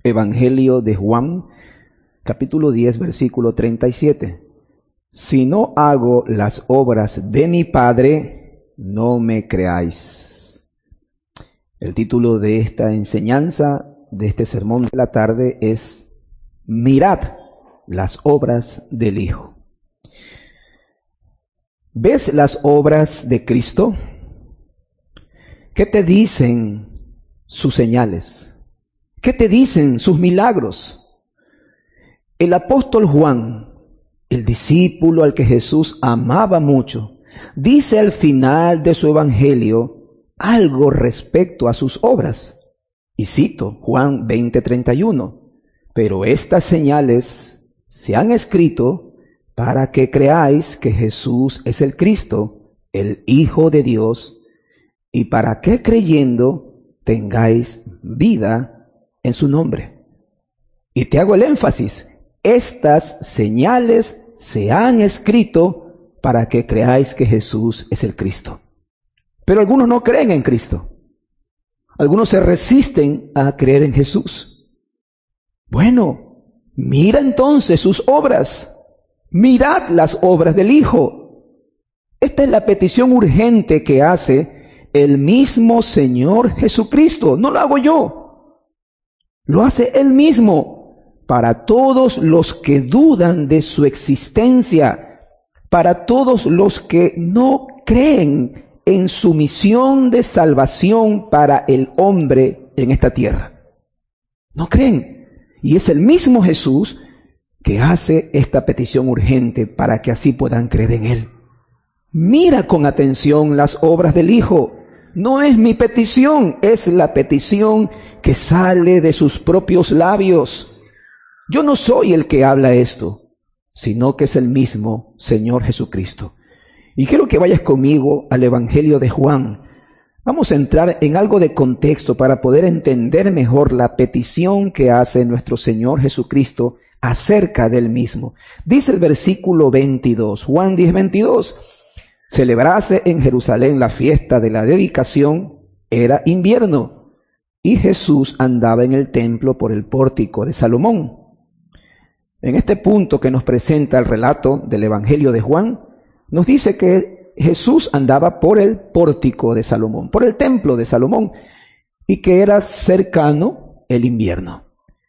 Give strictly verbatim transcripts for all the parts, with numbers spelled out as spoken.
Evangelio de Juan, capítulo diez, versículo treinta y siete. Si no hago las obras de mi Padre, no me creáis. El título de esta enseñanza, de este sermón de la tarde, es Mirad las obras del Hijo. ¿Ves las obras de Cristo? ¿Qué te dicen sus señales? ¿Qué te dicen sus milagros? El apóstol Juan, el discípulo al que Jesús amaba mucho, dice al final de su evangelio algo respecto a sus obras. Y cito Juan veinte, treinta y uno. Pero estas señales se han escrito para que creáis que Jesús es el Cristo, el Hijo de Dios, y para que creyendo tengáis vida en su nombre. Y te hago el énfasis, estas señales se han escrito para que creáis que Jesús es el Cristo. Pero algunos no creen en Cristo. Algunos se resisten a creer en Jesús. Bueno, mira entonces sus obras. Mirad las obras del Hijo. Esta es la petición urgente que hace el mismo Señor Jesucristo. No lo hago yo. Lo hace Él mismo para todos los que dudan de su existencia, para todos los que no creen en su misión de salvación para el hombre en esta tierra. No creen. Y es el mismo Jesús que hace esta petición urgente para que así puedan creer en Él. Mira con atención las obras del Hijo. No es mi petición, es la petición que sale de sus propios labios. Yo no soy el que habla esto, sino que es el mismo Señor Jesucristo. Y quiero que vayas conmigo al Evangelio de Juan. Vamos a entrar en algo de contexto para poder entender mejor la petición que hace nuestro Señor Jesucristo acerca del mismo. Dice el versículo veintidós, Juan diez, veintidós. Celebrase en Jerusalén la fiesta de la dedicación, era invierno, y Jesús andaba en el templo por el pórtico de Salomón. En este punto que nos presenta el relato del Evangelio de Juan, nos dice que Jesús andaba por el pórtico de Salomón, por el templo de Salomón, y que era cercano el invierno.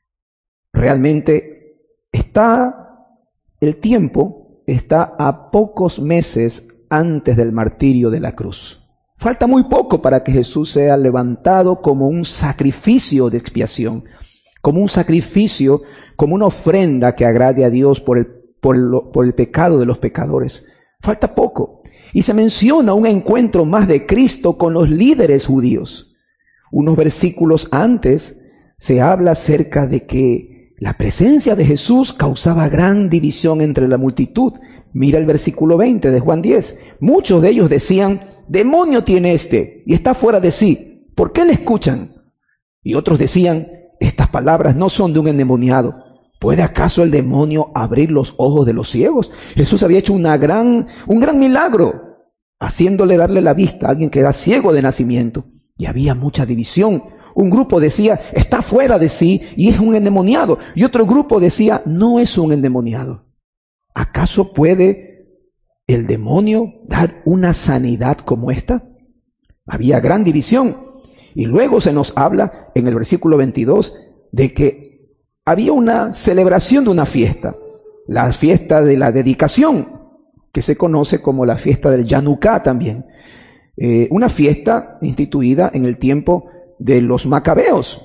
Realmente está el tiempo, está a pocos meses antes del martirio de la cruz. Falta muy poco para que Jesús sea levantado como un sacrificio de expiación, como un sacrificio, como una ofrenda que agrade a Dios por el, por lo, por el pecado de los pecadores. Falta poco. Y se menciona un encuentro más de Cristo con los líderes judíos. Unos versículos antes se habla acerca de que la presencia de Jesús causaba gran división entre la multitud. Mira el versículo veinte de Juan diez. Muchos de ellos decían, demonio tiene este y está fuera de sí. ¿Por qué le escuchan? Y otros decían, estas palabras no son de un endemoniado. ¿Puede acaso el demonio abrir los ojos de los ciegos? Jesús había hecho una gran, un gran milagro, haciéndole darle la vista a alguien que era ciego de nacimiento. Y había mucha división. Un grupo decía, está fuera de sí y es un endemoniado. Y otro grupo decía, no es un endemoniado. ¿Acaso puede el demonio dar una sanidad como esta? Había gran división. Y luego se nos habla en el versículo veintidós de que había una celebración de una fiesta, la fiesta de la dedicación, que se conoce como la fiesta del Yanuká también. Eh, una fiesta instituida en el tiempo de los macabeos,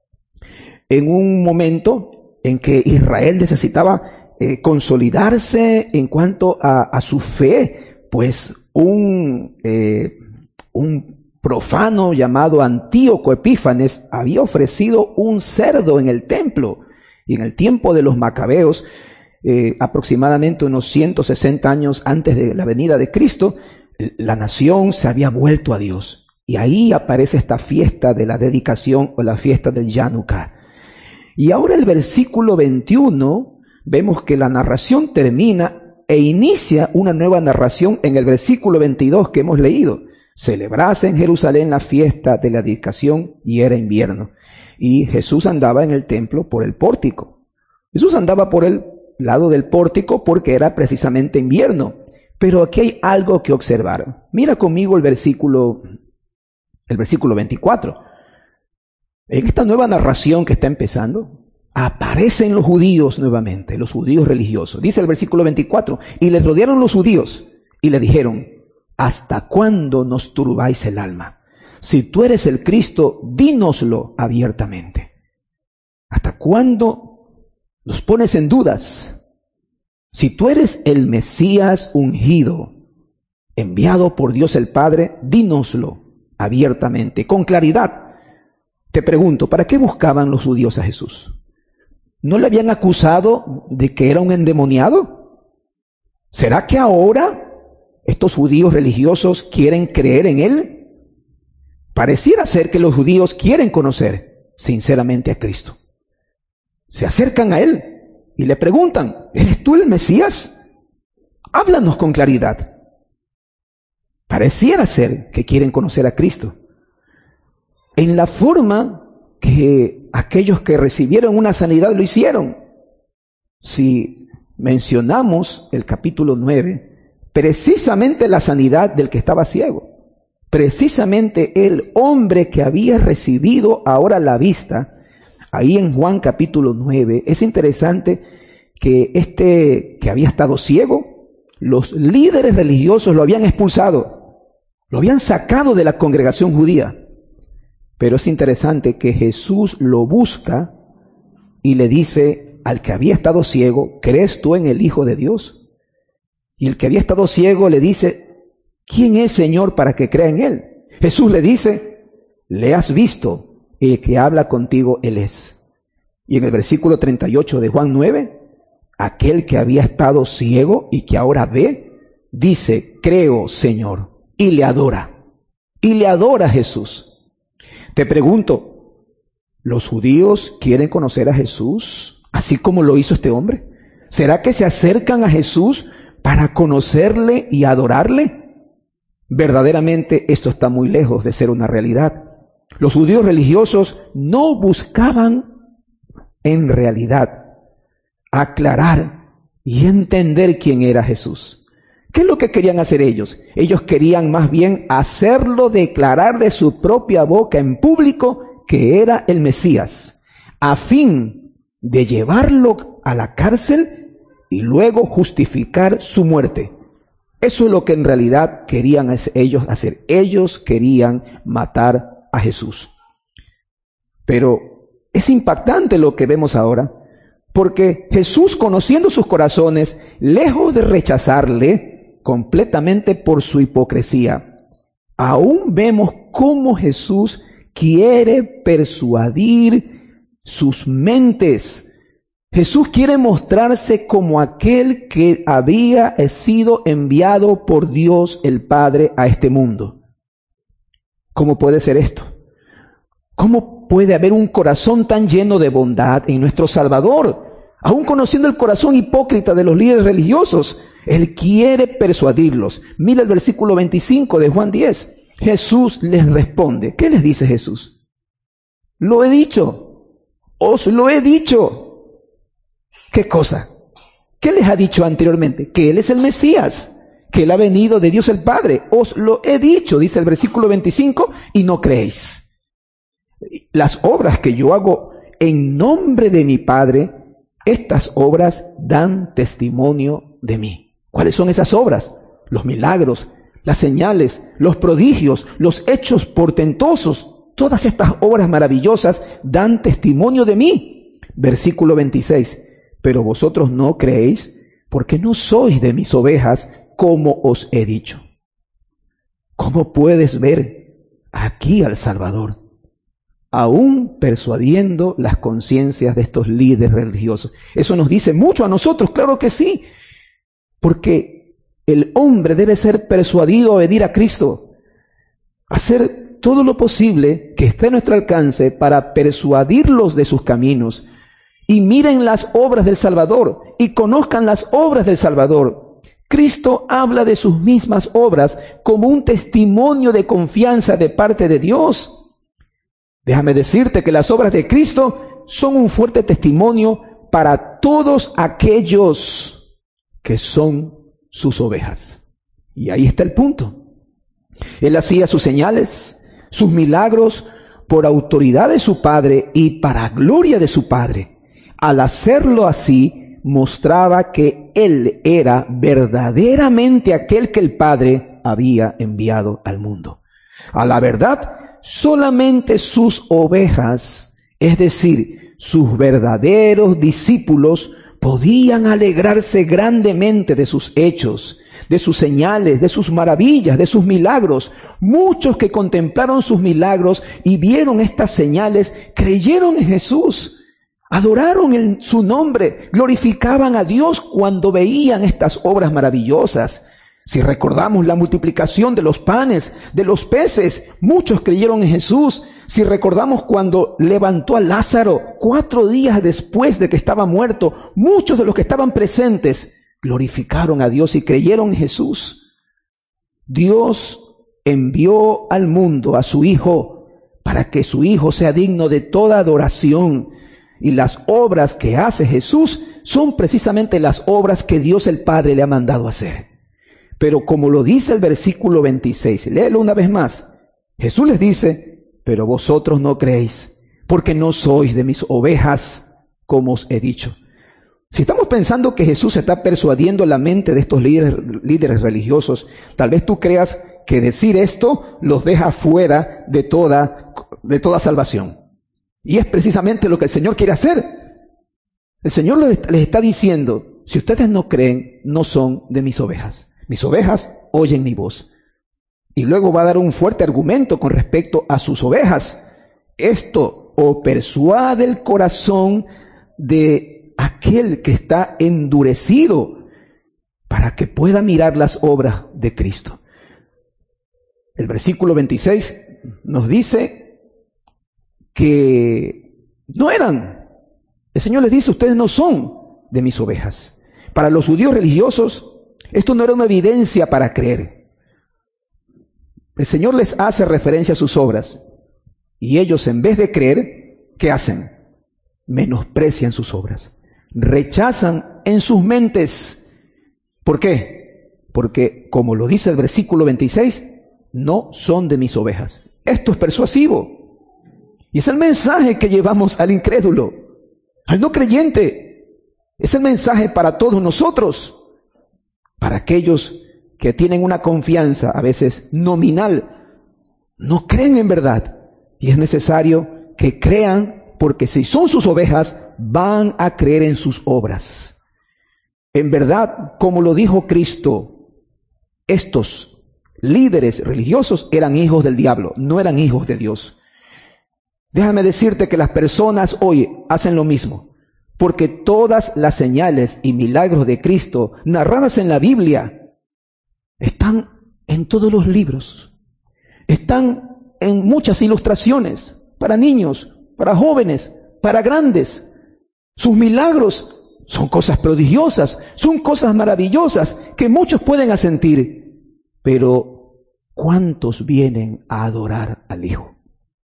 en un momento en que Israel necesitaba Eh, consolidarse en cuanto a, a su fe, pues un, eh, un profano llamado Antíoco Epífanes había ofrecido un cerdo en el templo. Y en el tiempo de los macabeos, eh, aproximadamente unos ciento sesenta años antes de la venida de Cristo, la nación se había vuelto a Dios. Y ahí aparece esta fiesta de la dedicación o la fiesta del Yanuká. Y ahora el versículo veintiuno, vemos que la narración termina e inicia una nueva narración en el versículo veintidós que hemos leído. Celebrase en Jerusalén la fiesta de la dedicación y era invierno. y Jesús andaba en el templo por el pórtico. Jesús andaba por el lado del pórtico porque era precisamente invierno. Pero aquí hay algo que observar. Mira conmigo el versículo, el versículo veinticuatro. En esta nueva narración que está empezando, aparecen los judíos nuevamente, los judíos religiosos. Dice el versículo veinticuatro, y les rodearon los judíos y le dijeron, ¿hasta cuándo nos turbáis el alma? Si tú eres el Cristo, dínoslo abiertamente. ¿Hasta cuándo nos pones en dudas? Si tú eres el Mesías ungido, enviado por Dios el Padre, dínoslo abiertamente, con claridad. Te pregunto, ¿para qué buscaban los judíos a Jesús? ¿No le habían acusado de que era un endemoniado? ¿Será que ahora estos judíos religiosos quieren creer en él? Pareciera ser que los judíos quieren conocer sinceramente a Cristo. Se acercan a él y le preguntan, ¿eres tú el Mesías? Háblanos con claridad. Pareciera ser que quieren conocer a Cristo. En la forma que aquellos que recibieron una sanidad lo hicieron. Si mencionamos el capítulo nueve, precisamente la sanidad del que estaba ciego, precisamente el hombre que había recibido ahora la vista, ahí en Juan capítulo nueve, es interesante que este que había estado ciego, los líderes religiosos lo habían expulsado, lo habían sacado de la congregación judía. Pero es interesante que Jesús lo busca y le dice al que había estado ciego, ¿crees tú en el Hijo de Dios? Y el que había estado ciego le dice, ¿quién es, Señor, para que crea en él? Jesús le dice, le has visto. El que habla contigo, él es. Y en el versículo treinta y ocho de Juan nueve, aquel que había estado ciego y que ahora ve, dice, creo, Señor, y le adora. Y le adora a Jesús. Te pregunto, ¿los judíos quieren conocer a Jesús así como lo hizo este hombre? ¿Será que se acercan a Jesús para conocerle y adorarle? Verdaderamente esto está muy lejos de ser una realidad. Los judíos religiosos no buscaban en realidad aclarar y entender quién era Jesús. ¿Qué es lo que querían hacer ellos? Ellos querían más bien hacerlo declarar de su propia boca en público que era el Mesías, a fin de llevarlo a la cárcel y luego justificar su muerte. Eso es lo que en realidad querían ellos hacer. Ellos querían matar a Jesús. Pero es impactante lo que vemos ahora, porque Jesús, conociendo sus corazones, lejos de rechazarle completamente por su hipocresía, aún vemos cómo Jesús quiere persuadir sus mentes. Jesús quiere mostrarse como aquel que había sido enviado por Dios el Padre a este mundo. ¿Cómo puede ser esto? ¿Cómo puede haber un corazón tan lleno de bondad en nuestro Salvador? Aún conociendo el corazón hipócrita de los líderes religiosos, Él quiere persuadirlos. Mira el versículo veinticinco de Juan diez. Jesús les responde. ¿Qué les dice Jesús? Lo he dicho. Os lo he dicho. ¿Qué cosa? ¿Qué les ha dicho anteriormente? Que Él es el Mesías, que Él ha venido de Dios el Padre. Os lo he dicho, dice el versículo veinticinco, y no creéis. Las obras que yo hago en nombre de mi Padre, estas obras dan testimonio de mí. ¿Cuáles son esas obras? Los milagros, las señales, los prodigios, los hechos portentosos. Todas estas obras maravillosas dan testimonio de mí. Versículo veintiséis. Pero vosotros no creéis porque no sois de mis ovejas, como os he dicho. ¿Cómo puedes ver aquí al Salvador? Aún persuadiendo las conciencias de estos líderes religiosos. Eso nos dice mucho a nosotros, claro que sí. Porque el hombre debe ser persuadido a venir a Cristo. Hacer todo lo posible que esté a nuestro alcance para persuadirlos de sus caminos. Y miren las obras del Salvador y conozcan las obras del Salvador. Cristo habla de sus mismas obras como un testimonio de confianza de parte de Dios. Déjame decirte que las obras de Cristo son un fuerte testimonio para todos aquellos que son sus ovejas. Y ahí está el punto. Él hacía sus señales, sus milagros, por autoridad de su Padre y para gloria de su Padre. Al hacerlo así, mostraba que Él era verdaderamente aquel que el Padre había enviado al mundo. A la verdad, solamente sus ovejas, es decir, sus verdaderos discípulos, podían alegrarse grandemente de sus hechos, de sus señales, de sus maravillas, de sus milagros. Muchos que contemplaron sus milagros y vieron estas señales, creyeron en Jesús, adoraron en su nombre, glorificaban a Dios cuando veían estas obras maravillosas. Si recordamos la multiplicación de los panes, de los peces, muchos creyeron en Jesús. Si recordamos cuando levantó a Lázaro cuatro días después de que estaba muerto, muchos de los que estaban presentes glorificaron a Dios y creyeron en Jesús. Dios envió al mundo a su Hijo para que su Hijo sea digno de toda adoración. Y las obras que hace Jesús son precisamente las obras que Dios el Padre le ha mandado hacer. Pero como lo dice el versículo veintiséis, léelo una vez más. Jesús les dice, pero vosotros no creéis, porque no sois de mis ovejas, como os he dicho. Si estamos pensando que Jesús está persuadiendo la mente de estos líderes, líderes religiosos, tal vez tú creas que decir esto los deja fuera de toda, de toda salvación. Y es precisamente lo que el Señor quiere hacer. El Señor les, les está diciendo, si ustedes no creen, no son de mis ovejas. Mis ovejas oyen mi voz. Y luego va a dar un fuerte argumento con respecto a sus ovejas. Esto o persuade el corazón de aquel que está endurecido para que pueda mirar las obras de Cristo. El versículo veintiséis nos dice que no eran. El Señor les dice, ustedes no son de mis ovejas. Para los judíos religiosos, esto no era una evidencia para creer. El Señor les hace referencia a sus obras y ellos, en vez de creer, ¿qué hacen? Menosprecian sus obras. Rechazan en sus mentes. ¿Por qué? Porque, como lo dice el versículo veintiséis, no son de mis ovejas. Esto es persuasivo. Y es el mensaje que llevamos al incrédulo, al no creyente. Es el mensaje para todos nosotros, para aquellos que tienen una confianza a veces nominal, no creen en verdad. Y es necesario que crean, porque si son sus ovejas, van a creer en sus obras. En verdad, como lo dijo Cristo, estos líderes religiosos eran hijos del diablo, no eran hijos de Dios. Déjame decirte que las personas hoy hacen lo mismo, porque todas las señales y milagros de Cristo narradas en la Biblia están en todos los libros, están en muchas ilustraciones para niños, para jóvenes, para grandes. Sus milagros son cosas prodigiosas, son cosas maravillosas que muchos pueden asentir, pero ¿cuántos vienen a adorar al Hijo?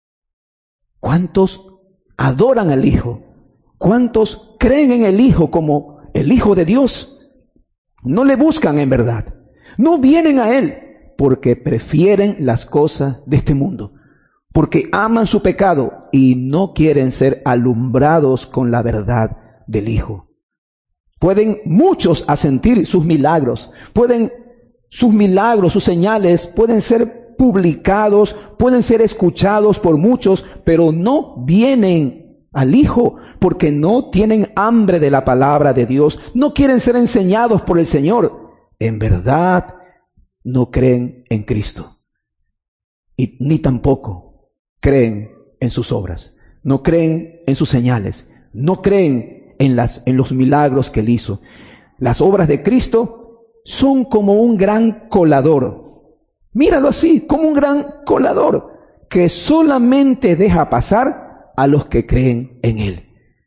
¿Cuántos adoran al Hijo? ¿Cuántos creen en el Hijo como el Hijo de Dios? No le buscan en verdad. No vienen a Él porque prefieren las cosas de este mundo, porque aman su pecado y no quieren ser alumbrados con la verdad del Hijo. Pueden muchos asentir sus milagros, pueden sus milagros, sus señales, pueden ser publicados, pueden ser escuchados por muchos, pero no vienen al Hijo porque no tienen hambre de la palabra de Dios, no quieren ser enseñados por el Señor. En verdad, no creen en Cristo y ni tampoco creen en sus obras, no creen en sus señales, no creen en las en los milagros que Él hizo. Las obras de Cristo son como un gran colador. Míralo así, como un gran colador que solamente deja pasar a los que creen en Él.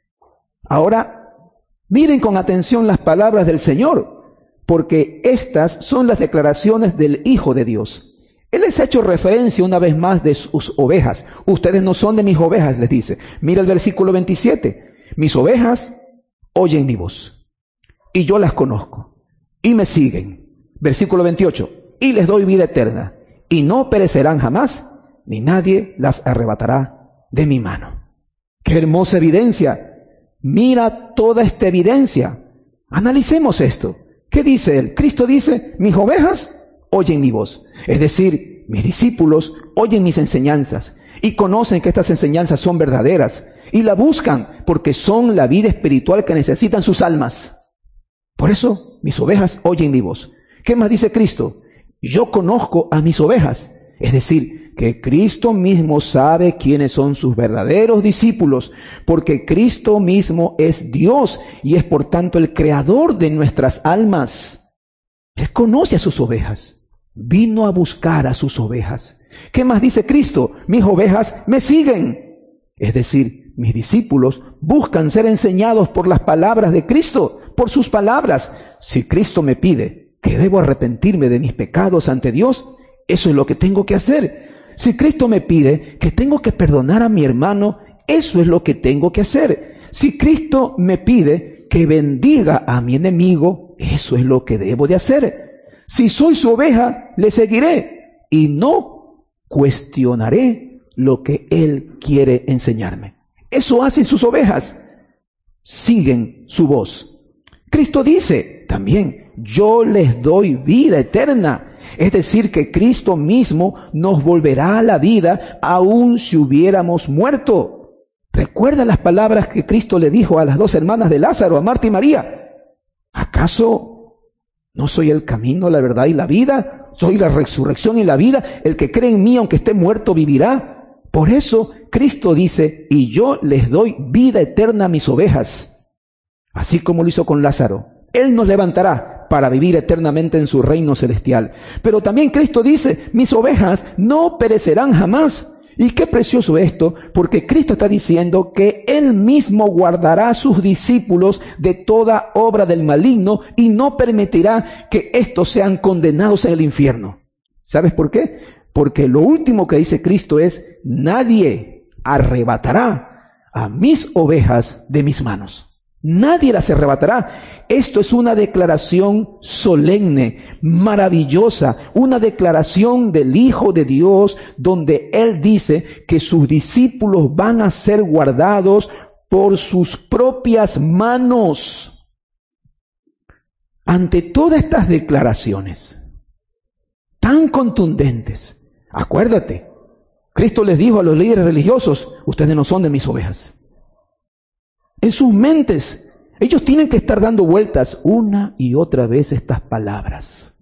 Ahora, miren con atención las palabras del Señor, porque estas son las declaraciones del Hijo de Dios. Él les ha hecho referencia una vez más de sus ovejas. Ustedes no son de mis ovejas, les dice. Mira el versículo veintisiete. Mis ovejas oyen mi voz, y yo las conozco, y me siguen. Versículo veintiocho. Y les doy vida eterna, y no perecerán jamás, ni nadie las arrebatará de mi mano. ¡Qué hermosa evidencia! Mira toda esta evidencia. Analicemos esto. ¿Qué dice él? Cristo dice, mis ovejas oyen mi voz. Es decir, mis discípulos oyen mis enseñanzas y conocen que estas enseñanzas son verdaderas y la buscan porque son la vida espiritual que necesitan sus almas. Por eso, mis ovejas oyen mi voz. ¿Qué más dice Cristo? Yo conozco a mis ovejas. Es decir, que Cristo mismo sabe quiénes son sus verdaderos discípulos, porque Cristo mismo es Dios y es por tanto el creador de nuestras almas. Él conoce a sus ovejas. Vino a buscar a sus ovejas. ¿Qué más dice Cristo? Mis ovejas me siguen. Es decir, mis discípulos buscan ser enseñados por las palabras de Cristo, por sus palabras. Si Cristo me pide que debo arrepentirme de mis pecados ante Dios, eso es lo que tengo que hacer. Si Cristo me pide que tengo que perdonar a mi hermano, eso es lo que tengo que hacer. Si Cristo me pide que bendiga a mi enemigo, eso es lo que debo de hacer. Si soy su oveja, le seguiré y no cuestionaré lo que Él quiere enseñarme. Eso hacen sus ovejas. Siguen su voz. Cristo dice también, yo les doy vida eterna. Es decir, que Cristo mismo nos volverá a la vida aun si hubiéramos muerto. ¿Recuerda las palabras que Cristo le dijo a las dos hermanas de Lázaro, a Marta y María? ¿Acaso no soy el camino, la verdad y la vida? Soy la resurrección y la vida. El que cree en mí, aunque esté muerto, vivirá. Por eso Cristo dice, y yo les doy vida eterna a mis ovejas. Así como lo hizo con Lázaro. Él nos levantará para vivir eternamente en su reino celestial. Pero también Cristo dice, mis ovejas no perecerán jamás. Y qué precioso esto, porque Cristo está diciendo que Él mismo guardará a sus discípulos de toda obra del maligno y no permitirá que estos sean condenados en el infierno. ¿Sabes por qué? Porque lo último que dice Cristo es, nadie arrebatará a mis ovejas de mis manos. Nadie las arrebatará. Esto es una declaración solemne, maravillosa, una declaración del Hijo de Dios, donde Él dice que sus discípulos van a ser guardados por sus propias manos. Ante todas estas declaraciones tan contundentes, acuérdate, Cristo les dijo a los líderes religiosos, ustedes no son de mis ovejas. En sus mentes, ellos tienen que estar dando vueltas una y otra vez estas palabras.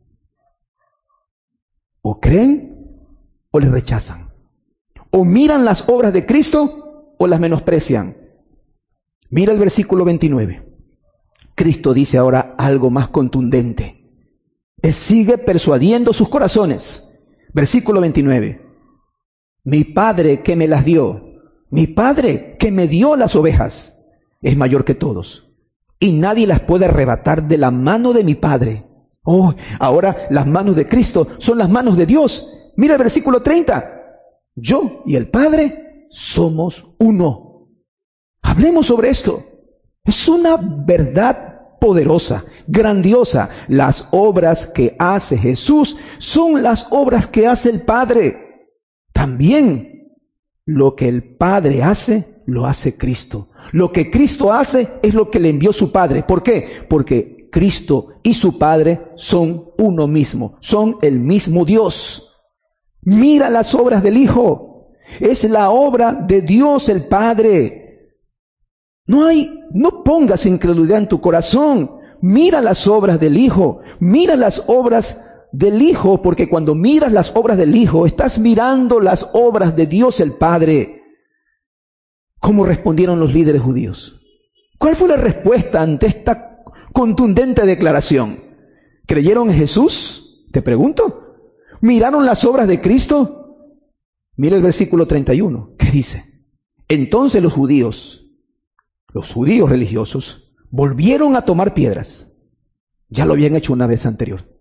O creen o les rechazan. O miran las obras de Cristo o las menosprecian. Mira el versículo veintinueve. Cristo dice ahora algo más contundente. Él sigue persuadiendo sus corazones. Versículo veintinueve. Mi Padre que me las dio, mi Padre que me dio las ovejas, es mayor que todos, y nadie las puede arrebatar de la mano de mi Padre. Oh, ahora las manos de Cristo son las manos de Dios. Mira el versículo treinta. Yo y el Padre somos uno. Hablemos sobre esto. Es una verdad poderosa, grandiosa. Las obras que hace Jesús son las obras que hace el Padre. También lo que el Padre hace, lo hace Cristo. Lo que Cristo hace es lo que le envió su Padre. ¿Por qué? Porque Cristo y su Padre son uno mismo, son el mismo Dios. Mira las obras del Hijo. Es la obra de Dios el Padre. No hay, no pongas incredulidad en tu corazón. Mira las obras del Hijo. Mira las obras del Hijo, porque cuando miras las obras del Hijo, estás mirando las obras de Dios el Padre. ¿Cómo respondieron los líderes judíos? ¿Cuál fue la respuesta ante esta contundente declaración? ¿Creyeron en Jesús? Te pregunto. ¿Miraron las obras de Cristo? Mira el versículo treinta y uno. ¿Qué dice? Entonces los judíos, los judíos religiosos, volvieron a tomar piedras. Ya lo habían hecho una vez anterior.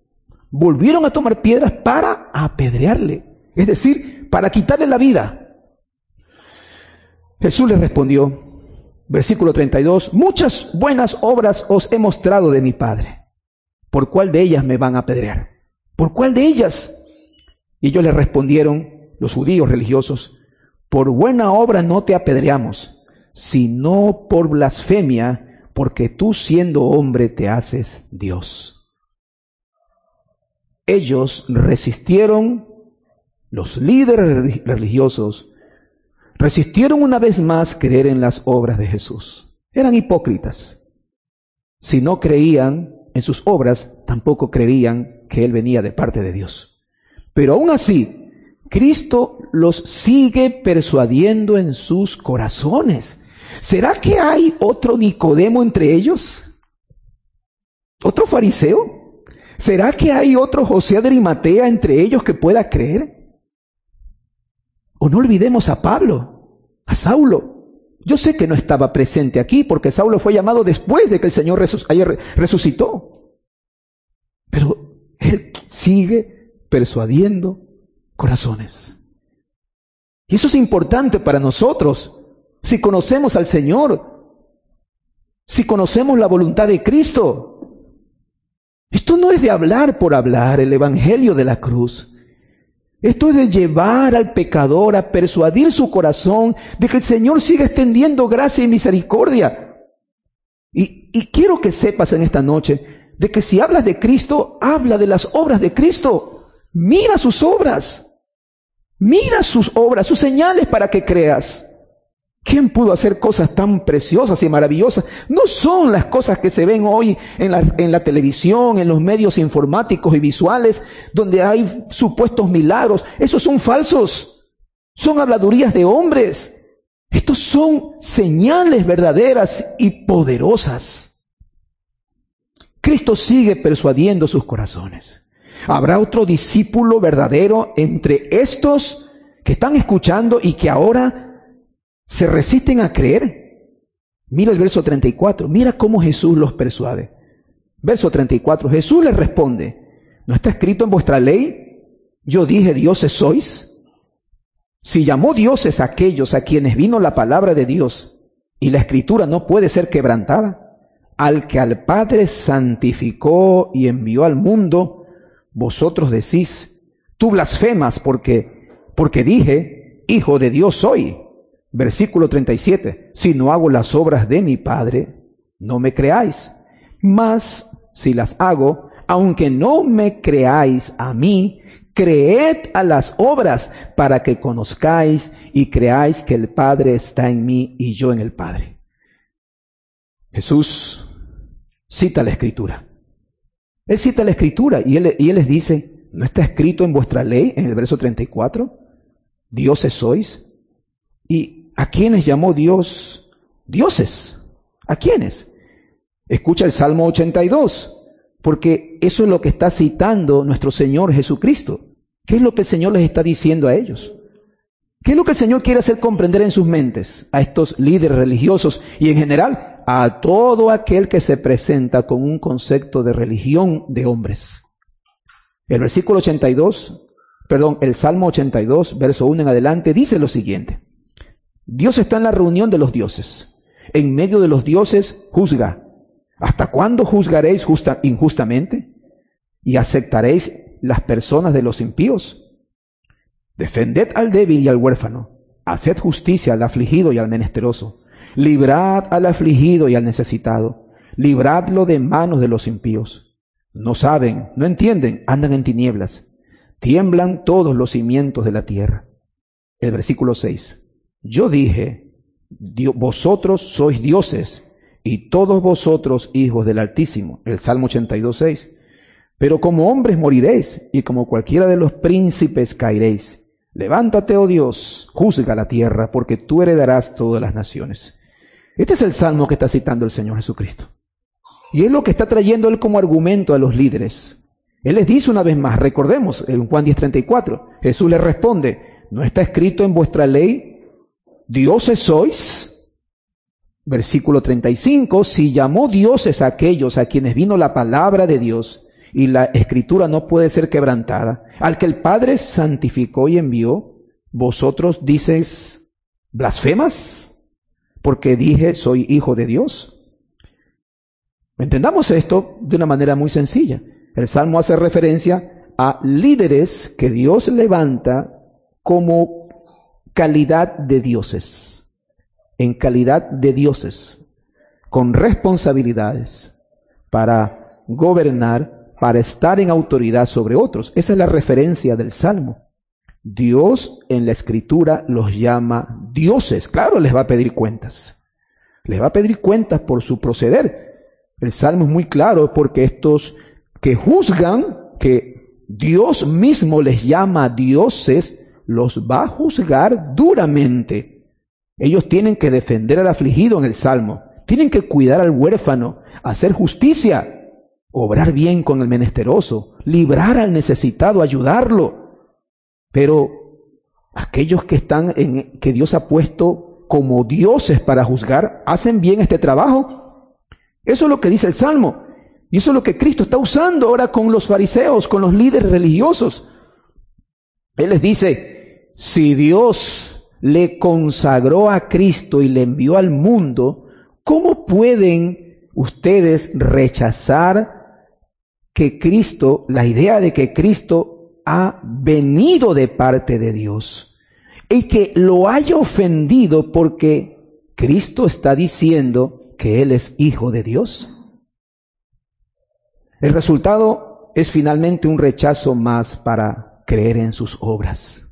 volvieron a tomar piedras para apedrearle, es decir, para quitarle la vida. Jesús les respondió, versículo treinta y dos, muchas buenas obras os he mostrado de mi Padre. ¿Por cuál de ellas me van a apedrear? ¿Por cuál de ellas? Y ellos le respondieron, los judíos religiosos, por buena obra no te apedreamos, sino por blasfemia, porque tú siendo hombre te haces Dios. Ellos resistieron, los líderes religiosos, resistieron una vez más creer en las obras de Jesús. Eran hipócritas. Si no creían en sus obras, tampoco creían que Él venía de parte de Dios. Pero aún así, Cristo los sigue persuadiendo en sus corazones. ¿Será que hay otro Nicodemo entre ellos? ¿Otro fariseo? ¿Será que hay otro José de Arimatea entre ellos que pueda creer? O no olvidemos a Pablo, a Saulo. Yo sé que no estaba presente aquí porque Saulo fue llamado después de que el Señor resus- ayer resucitó. Pero Él sigue persuadiendo corazones. Y eso es importante para nosotros. Si conocemos al Señor, si conocemos la voluntad de Cristo, esto no es de hablar por hablar el evangelio de la cruz. Esto es de llevar al pecador a persuadir su corazón de que el Señor sigue extendiendo gracia y misericordia. Y, y quiero que sepas en esta noche de que si hablas de Cristo, habla de las obras de Cristo. Mira sus obras. Mira sus obras, sus señales para que creas. ¿Quién pudo hacer cosas tan preciosas y maravillosas? No son las cosas que se ven hoy en la, en la televisión, en los medios informáticos y visuales, donde hay supuestos milagros. Esos son falsos. Son habladurías de hombres. Estos son señales verdaderas y poderosas. Cristo sigue persuadiendo sus corazones. ¿Habrá otro discípulo verdadero entre estos que están escuchando y que ahora se resisten a creer? Mira el verso treinta y cuatro. Mira cómo Jesús los persuade. Verso treinta y cuatro. Jesús les responde, ¿no está escrito en vuestra ley? Yo dije, dioses sois. Si llamó dioses a aquellos a quienes vino la palabra de Dios, y la escritura no puede ser quebrantada, al que al Padre santificó y envió al mundo, vosotros decís, tú blasfemas porque, porque dije, hijo de Dios soy. Versículo treinta y siete. Si no hago las obras de mi Padre, no me creáis. Mas si las hago, aunque no me creáis a mí, creed a las obras para que conozcáis y creáis que el Padre está en mí y yo en el Padre. Jesús cita la Escritura. Él cita la Escritura y él, y él les dice, ¿no está escrito en vuestra ley, en el verso treinta y cuatro? Dioses sois. ¿Y a quiénes llamó Dios dioses? ¿A quiénes? Escucha el Salmo ochenta y dos, porque eso es lo que está citando nuestro Señor Jesucristo. ¿Qué es lo que el Señor les está diciendo a ellos? ¿Qué es lo que el Señor quiere hacer comprender en sus mentes a estos líderes religiosos y en general a todo aquel que se presenta con un concepto de religión de hombres? El versículo ochenta y dos, perdón, el Salmo ochenta y dos, verso uno en adelante, dice lo siguiente. Dios está en la reunión de los dioses. En medio de los dioses juzga. ¿Hasta cuándo juzgaréis justa, injustamente? ¿Y aceptaréis las personas de los impíos? Defended al débil y al huérfano. Haced justicia al afligido y al menesteroso. Librad al afligido y al necesitado. Libradlo de manos de los impíos. No saben, no entienden, andan en tinieblas. Tiemblan todos los cimientos de la tierra. El versículo seis. Yo dije, vosotros sois dioses, y todos vosotros hijos del Altísimo. El Salmo ochenta y dos, seis. Pero como hombres moriréis, y como cualquiera de los príncipes caeréis. Levántate, oh Dios, juzga la tierra, porque tú heredarás todas las naciones. Este es el Salmo que está citando el Señor Jesucristo. Y es lo que está trayendo Él como argumento a los líderes. Él les dice una vez más, recordemos, en Juan diez, treinta y cuatro, Jesús les responde, ¿no está escrito en vuestra ley, dioses sois? Versículo treinta y cinco, si llamó dioses a aquellos a quienes vino la palabra de Dios, y la Escritura no puede ser quebrantada. Al que el Padre santificó y envió, vosotros dices, ¿blasfemas? Porque dije, soy hijo de Dios. Entendamos esto de una manera muy sencilla. El Salmo hace referencia a líderes que Dios levanta como calidad de dioses, en calidad de dioses, con responsabilidades para gobernar, para estar en autoridad sobre otros. Esa es la referencia del Salmo. Dios en la Escritura los llama dioses. Claro, les va a pedir cuentas. Les va a pedir cuentas por su proceder. El Salmo es muy claro porque estos que juzgan, que Dios mismo les llama dioses, los va a juzgar duramente. Ellos tienen que defender al afligido en el Salmo, tienen que cuidar al huérfano, hacer justicia, obrar bien con el menesteroso, librar al necesitado, ayudarlo. Pero aquellos que están en, que Dios ha puesto como dioses para juzgar, ¿hacen bien este trabajo? Eso es lo que dice el Salmo. Y eso es lo que Cristo está usando ahora con los fariseos, con los líderes religiosos. Él les dice, si Dios le consagró a Cristo y le envió al mundo, ¿cómo pueden ustedes rechazar que Cristo, la idea de que Cristo ha venido de parte de Dios y que lo haya ofendido porque Cristo está diciendo que Él es hijo de Dios? El resultado es finalmente un rechazo más para creer en sus obras.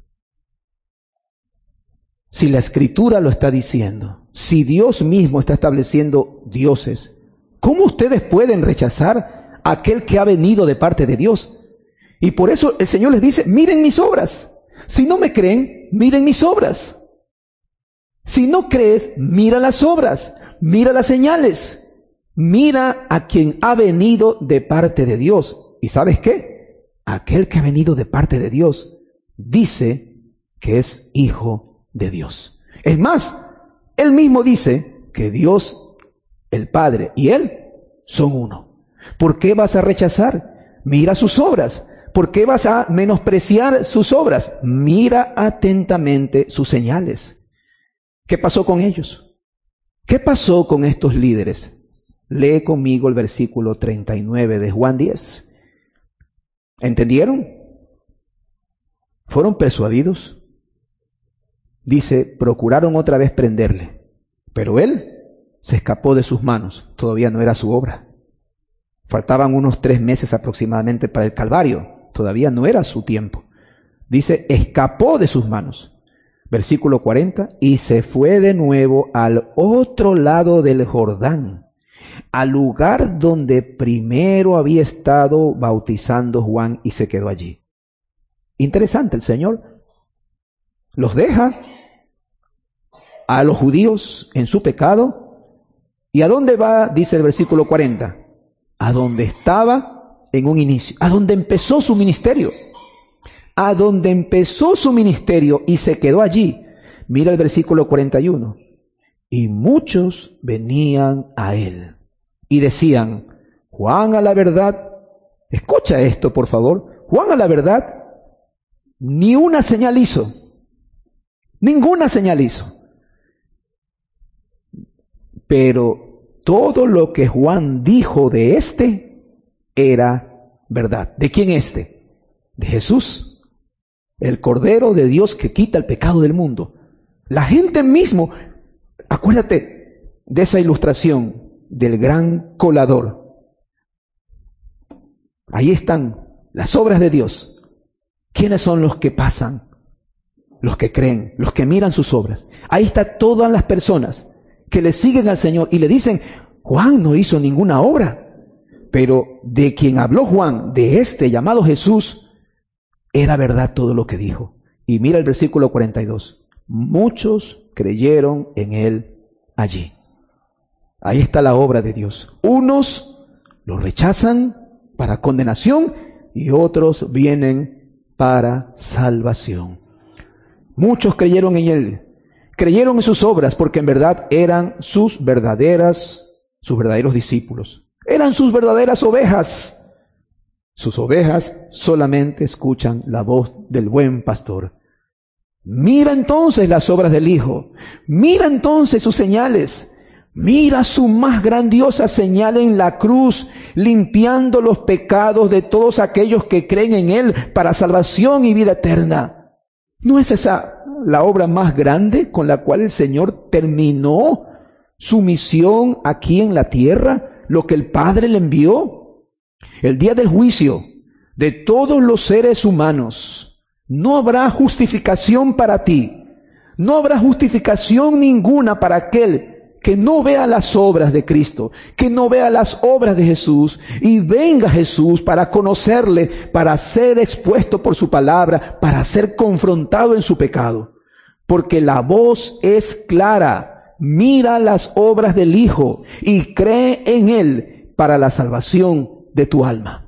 Si la Escritura lo está diciendo, si Dios mismo está estableciendo dioses, ¿cómo ustedes pueden rechazar a aquel que ha venido de parte de Dios? Y por eso el Señor les dice, miren mis obras. Si no me creen, miren mis obras. Si no crees, mira las obras, mira las señales. Mira a quien ha venido de parte de Dios. ¿Y sabes qué? Aquel que ha venido de parte de Dios dice que es hijo de Dios. Es más, él mismo dice que Dios, el Padre y él son uno. ¿Por qué vas a rechazar? Mira sus obras. ¿Por qué vas a menospreciar sus obras? Mira atentamente sus señales. ¿Qué pasó con ellos? ¿Qué pasó con estos líderes? Lee conmigo el versículo treinta y nueve de Juan diez. ¿Entendieron? ¿Fueron persuadidos? Dice, procuraron otra vez prenderle, pero él se escapó de sus manos. Todavía no era su obra. Faltaban unos tres meses aproximadamente para el Calvario. Todavía no era su tiempo. Dice, escapó de sus manos. Versículo cuarenta, y se fue de nuevo al otro lado del Jordán, al lugar donde primero había estado bautizando Juan, y se quedó allí. Interesante, el Señor los deja a los judíos en su pecado. ¿Y a dónde va? Dice el versículo cuarenta. A donde estaba en un inicio, a donde empezó su ministerio. A donde empezó su ministerio y se quedó allí. Mira el versículo cuarenta y uno. Y muchos venían a él y decían, Juan a la verdad, escucha esto por favor, Juan a la verdad ni una señal hizo, ninguna señal hizo. Pero todo lo que Juan dijo de éste era verdad. ¿De quién éste? De Jesús, el Cordero de Dios que quita el pecado del mundo. La gente mismo, acuérdate de esa ilustración del gran colador. Ahí están las obras de Dios. ¿Quiénes son los que pasan? Los que creen, los que miran sus obras. Ahí están todas las personas que le siguen al Señor y le dicen, Juan no hizo ninguna obra, pero de quien habló Juan, de este llamado Jesús, era verdad todo lo que dijo. Y mira el versículo cuarenta y dos. Muchos creyeron en él allí. Ahí está la obra de Dios. Unos lo rechazan para condenación y otros vienen para salvación. Muchos creyeron en él, creyeron en sus obras porque en verdad eran sus verdaderas, sus verdaderos discípulos. Eran sus verdaderas ovejas. Sus ovejas solamente escuchan la voz del buen pastor. Mira entonces las obras del Hijo. Mira entonces sus señales. Mira su más grandiosa señal en la cruz, limpiando los pecados de todos aquellos que creen en Él para salvación y vida eterna. ¿No es esa la obra más grande con la cual el Señor terminó su misión aquí en la tierra? Lo que el Padre le envió. El día del juicio de todos los seres humanos, no habrá justificación para ti. No habrá justificación ninguna para aquel que no vea las obras de Cristo, que no vea las obras de Jesús y venga Jesús para conocerle, para ser expuesto por su palabra, para ser confrontado en su pecado. Porque la voz es clara. Mira las obras del Hijo y cree en Él para la salvación de tu alma.